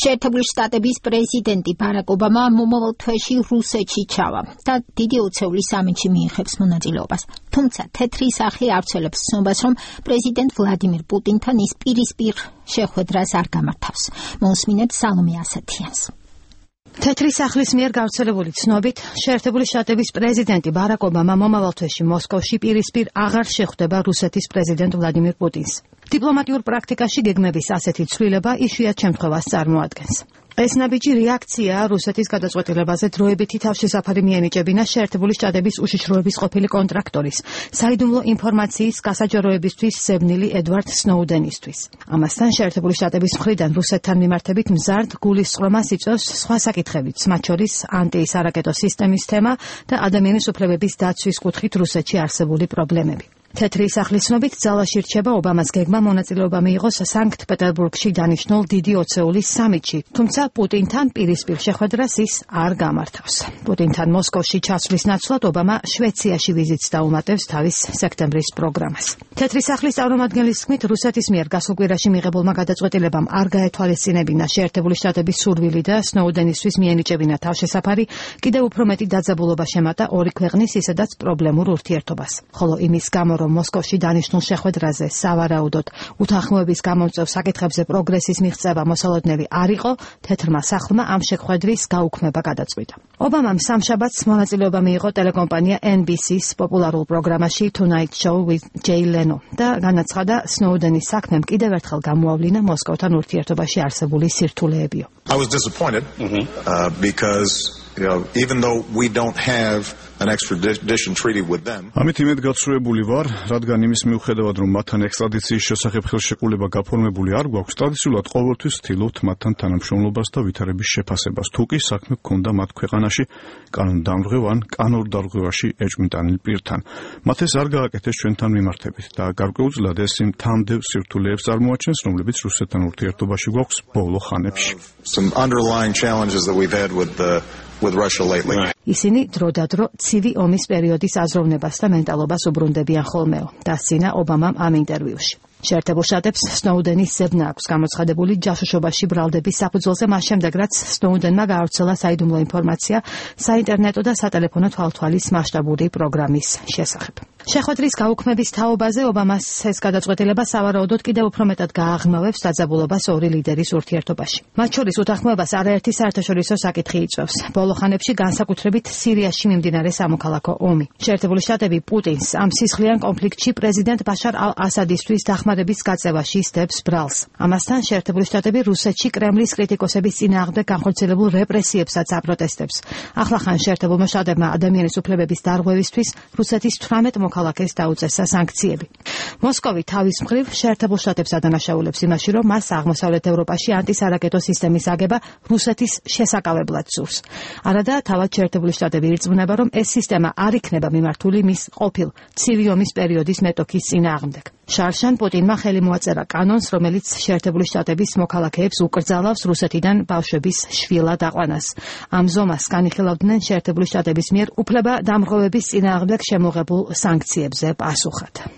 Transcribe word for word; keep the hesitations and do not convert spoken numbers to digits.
შეერთებული შტატების პრეზიდენტი ბარაკ ობამა მომავალ თვეში რუსეთში ჩავა და დიდი უცეული სამინჩი მიიღებს მონაწილეობას. თუმცა თეთრი სახე ავრცელებს ცნობას, რომ პრეზიდენტ ვლადიმირ პუტინთან ის პირისპირ შეხვედრას არ გამართავს. მოусმინეთ სალომე ასათიანს. თეთრი სახლის მიერ გავრცელებული ცნობით, შეერთებული შტატების პრეზიდენტი ბარაკ ობამა მომავალ თვეში მოსკოვში პირისპირ აღარ შეხვდება რუსეთის პრეზიდენტ ვლადიმირ პუტინს. დიპლომატიურ პრაქტიკაში გეგმების ასეთი ცვლილება იშვიათ შემთხვევას წარმოადგენს. ეს ნაბიჯი რეაქციაა რუსეთის გადაწყვეტილებაზე დროებითი თავშესაფარი მიენიჭებინა შეერთებული შტატების უშიშროების ყოფილი კონტრაქტორის, საიდუმლო ინფორმაციის გასაჯაროებისთვის სევნილი ედვარდ სნოუდენისთვის. ამასთან შეერთებული შტატების მხრიდან რუსეთთან მიმართებით მზარდ გულისწყრომას იწვევს სხვა საკითხებიც, მათ შორის ანტისარაკეტო სისტემის თემა და ადამიანის უფლებების დაცვის კუთხით რუსეთში არსებული პრობლემები. თეთრი სახლის ცნობით ძალაში რჩება ობამას გეგმა მონაწილეობა მიიღოს სანქტ-პეტერბურგში დანიშნულ დიდი ოცეულის სამიტში, თუმცა პუტინთან პირისპირ შეხვედრას ის არ გამართავს. პუტინთან მოსკოვში ჩასვლის ნაცვლად ობამა შვეიცარიაში ვიზიტს დაუმატებს თავის სექტემბრის პროგრამას. თეთრი სახლის წარმომადგენლის თქმით, რუსეთის მიერ გასულ კვირაში მიღებულმა გადაწყვეტილებამ არ გაეთვალისწინებინა შეერთებული შტატების სურვილი და სნოუდენისთვის მიენიჭებინა თავშესაფარი, კიდევ უფრო მეტი დაძაბულობა შემატა ორი ქვეყნის ისედაც პრობლემურ ურთიერთობას. ხოლო იმის გამო რომ მოსკოვში დანიშნულ შეხვედრაზე სავარაუდოდ უთანხმოების გამომწვევ საკითხებზე პროგრესის მიღწევა მოსალოდნელი არ იყო, თეთრმა სახლმა ამ შეხვედრის გაუქმება გადაწყვიტა. ობამამ სამშაბათს მონაწილეობა მიიღო ტელეკომპანია ენ ბი სის პოპულარულ პროგრამაში Tonight Show with Jay Leno და განაცხადა სნოუდენის საქმემ კიდევ ერთხელ გამოავლინა მოსკოვთან ურთიერთობაში არსებული სირთულეებიო. I was disappointed mm-hmm. uh, because you know, even though we don't have an extradition treaty with them. ამით იმედ გაცრუებული ვარ, რადგან იმის მიუხედავად, რომ მათთან ექსტრადიციის შესახებ ხელშეკრულება გაფორმებული არ გვაქვს, ტრადიციულად ყოველთვის ვცდილობთ მათთან თანამშრომლობას და ვითარების შეფასებას. თუ კი საქმე გქონდა მათ ქვეყანაში კანონდამრღვევ ან კანონდარღვევაში ეჭვმიტანილ პირთან. მათ ეს არ გააკეთეს ჩვენთან მიმართებით და გარკვეულწილად ეს იმ თამდევ სირთულეებს წარმოაჩენს, რომლებიც რუსეთთან ურთიერთობაში გვაქვს ბოლო ხანებში. Some underlying challenges that we've had with the with Russia lately. ისინი დროდადრო ცივი ომის პერიოდის აზროვნებას და მენტალობას უბრუნდებიან ხოლმეო, დასცინა ობამამ ამ ინტერვიუში. შეერთებულ შტატებს სნოუდენის ზებნა აქვს გამოცხადებული ჯაშუშობაში ბრალდების საფუძველზე მას შემდეგ, რაც სნოუდენმა გაავრცელა საიდუმლო ინფორმაცია საინტერნეტო და სატელეფონო თვალთვალის მასშტაბური პროგრამის შესახებ. შეხვედრის გაუქმების თაობაზე ობამას ეს გადაწყვეტილება სავარაუდოდ კიდევ უფრო მეტად გააღრმავებს დაძაბულობას ორი ლიდერის ურთიერთობაში. მათ შორის უთანხმოებას არაერთი საერთაშორისო საკითხი იწვევს. ბოლო ხანებში განსაკუთრებით სირიაში მიმდინარე სამოქალაქო ომი. შეერთებული შტატები პუტინს ამ სისხლიან კონფლიქტში პრეზიდენტ ბაშარ ალ-ასადისთვის დახმარების გაწევაში ისდებს ბრალს. ამასთან შეერთებული შტატები რუსეთში კრემლის კრიტიკოსების წინააღმდეგ განხორციელებულ რეპრესიებსაც აპროტესტებს. ახლახან შეერთებულმა შტატებმა ადამიანის უფლებების დარღვევისთვის რუსეთის თვრამეტ მოქალაქეს დაუწესა სანქციები. მოსკოვი თავის მხრივ შეერთებულ შტატებს ადანაშაულებს იმაში, რომ მას აღმოსავლეთ ევროპაში ანტისარაკეტო სისტემის აგება რუსეთის შესაკავებლად სურს. არადა თავად შეერთებული შტატები ირწმუნება, რომ ეს სისტემა არ იქნება მიმართული მის ყოფილ ცივი ომის პერიოდის მეტოქის წინააღმდეგ. შარშან პუტინმა ხელი მოაწერა კანონს, რომელიც შეერთებული შტატების მოქალაქეებს უკრძალავს რუსეთიდან ბავშვების შვილად აყვანას. ამ ზომას განიხილავდნენ შეერთებული შტატების მიერ უფლება დამრღვევების წინააღმდეგ შემოღებულ სანქციებზე პასუხად.